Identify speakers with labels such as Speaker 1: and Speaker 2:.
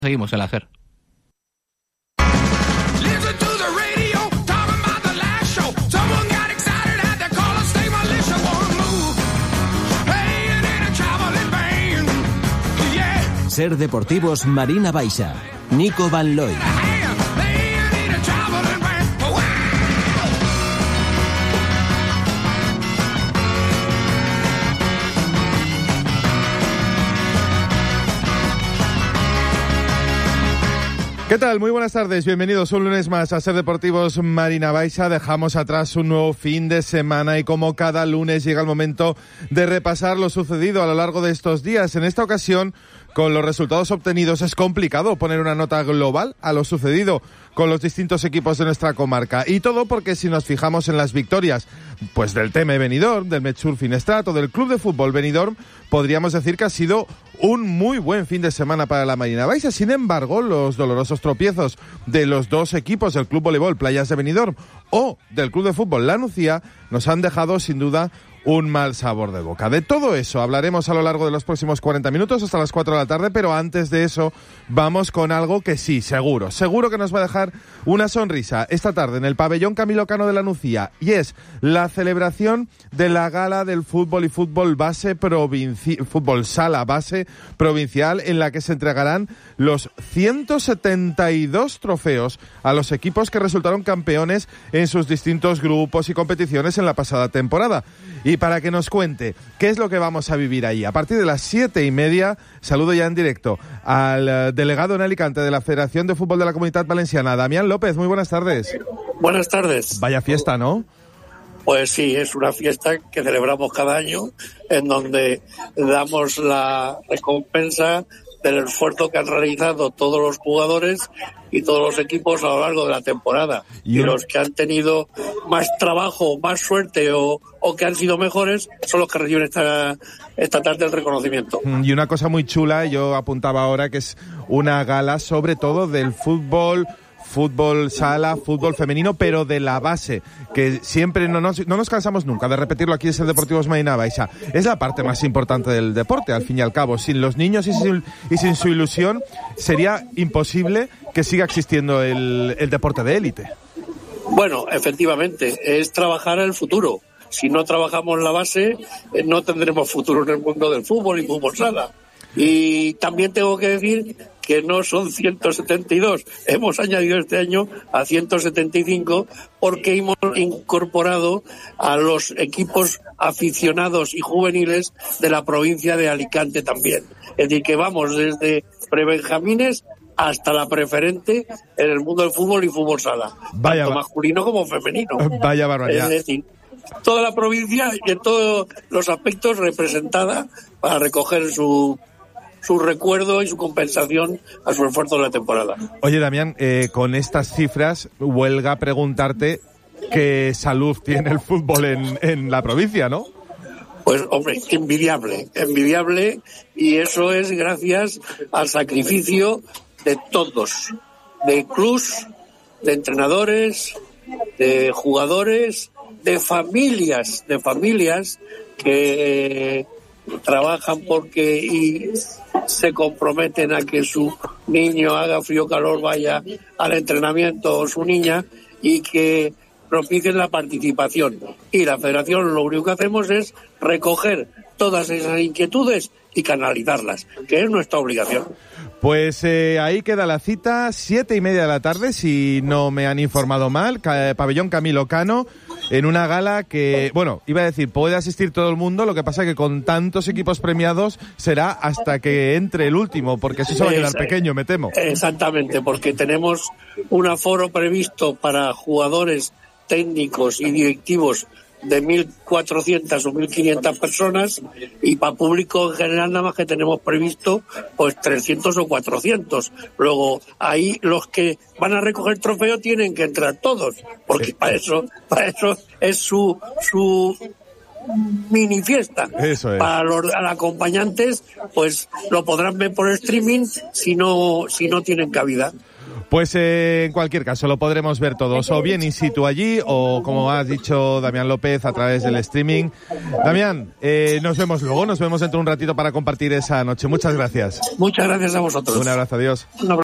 Speaker 1: Seguimos en la SER.
Speaker 2: SER Deportivos Marina Baixa, Nico Van Looy.
Speaker 3: ¿Qué tal? Muy buenas tardes, bienvenidos un lunes más a SER Deportivos Marina Baixa. Dejamos atrás un nuevo fin de semana y como cada lunes llega el momento de repasar lo sucedido a lo largo de estos días. En esta ocasión, con los resultados obtenidos, es complicado poner una nota global a lo sucedido con los distintos equipos de nuestra comarca. Y todo porque si nos fijamos en las victorias, pues del TM Benidorm, del Metxur Finestrat o del Club de Fútbol Benidorm, podríamos decir que ha sido un muy buen fin de semana para la Marina Baixa. Sin embargo, los dolorosos tropiezos de los dos equipos, el Club Voleibol Playas de Benidorm o del Club de Fútbol La Nucía, nos han dejado sin duda un mal sabor de boca. De todo eso hablaremos a lo largo de los próximos 40 minutos hasta las 4 de la tarde, pero antes de eso vamos con algo que sí, seguro que nos va a dejar una sonrisa esta tarde en el pabellón Camilo Cano de La Nucía, y es la celebración de la gala del fútbol y fútbol sala base provincial, en la que se entregarán los 172 trofeos a los equipos que resultaron campeones en sus distintos grupos y competiciones en la pasada temporada. Y para que nos cuente qué es lo que vamos a vivir ahí, a partir de las 7:30, saludo ya en directo al delegado en Alicante de la Federación de Fútbol de la Comunitat Valenciana, Damián López. Muy buenas tardes.
Speaker 4: Buenas tardes.
Speaker 3: Vaya fiesta, ¿no?
Speaker 4: Pues sí, es una fiesta que celebramos cada año, en donde damos la recompensa del esfuerzo que han realizado todos los jugadores y todos los equipos a lo largo de la temporada. Y los que han tenido más trabajo, más suerte o que han sido mejores son los que reciben esta tarde el reconocimiento.
Speaker 3: Y una cosa muy chula, yo apuntaba ahora, que es una gala sobre todo del fútbol sala, fútbol femenino, pero de la base, que siempre no nos cansamos nunca de repetirlo aquí en SER Deportivos Marina Baixa. Es la parte más importante del deporte, al fin y al cabo. Sin los niños y sin su ilusión, sería imposible que siga existiendo el deporte de élite.
Speaker 4: Bueno, efectivamente, es trabajar el futuro. Si no trabajamos la base, no tendremos futuro en el mundo del fútbol y fútbol sala. Y también tengo que decir que no son 172, hemos añadido este año a 175 porque hemos incorporado a los equipos aficionados y juveniles de la provincia de Alicante también. Es decir, que vamos desde prebenjamines hasta la preferente en el mundo del fútbol y fútbol sala, tanto masculino como femenino.
Speaker 3: Vaya barbaridad.
Speaker 4: Es decir, toda la provincia y en todos los aspectos representada para recoger su recuerdo y su compensación a su esfuerzo de la temporada.
Speaker 3: Oye, Damián, con estas cifras, huelga preguntarte qué salud tiene el fútbol en la provincia, ¿no?
Speaker 4: Pues, hombre, envidiable, y eso es gracias al sacrificio de todos, de clubs, de entrenadores, de jugadores, de familias que trabajan y se comprometen a que su niño, haga frío o calor, vaya al entrenamiento, o su niña, y que propicien la participación. Y la federación lo único que hacemos es recoger todas esas inquietudes y canalizarlas, que es nuestra obligación.
Speaker 3: Pues ahí queda la cita, 7:30 de la tarde, si no me han informado mal, pabellón Camilo Cano, en una gala que, bueno, iba a decir, puede asistir todo el mundo, lo que pasa que con tantos equipos premiados será hasta que entre el último, porque así se va a quedar pequeño, me temo.
Speaker 4: Exactamente, porque tenemos un aforo previsto para jugadores, técnicos y directivos de 1.400 o 1.500 personas, y para público en general nada más que tenemos previsto pues 300 o 400. Luego ahí los que van a recoger trofeo tienen que entrar todos, porque para eso es su mini fiesta.
Speaker 3: Eso es.
Speaker 4: Para los acompañantes pues lo podrán ver por streaming si no tienen cabida.
Speaker 3: Pues en cualquier caso lo podremos ver todos, o bien in situ allí, o como has dicho Damián López, a través del streaming. Damián, nos vemos luego, nos vemos dentro de un ratito para compartir esa noche. Muchas gracias.
Speaker 4: Muchas gracias a vosotros.
Speaker 3: Un abrazo, adiós.
Speaker 4: Un abrazo.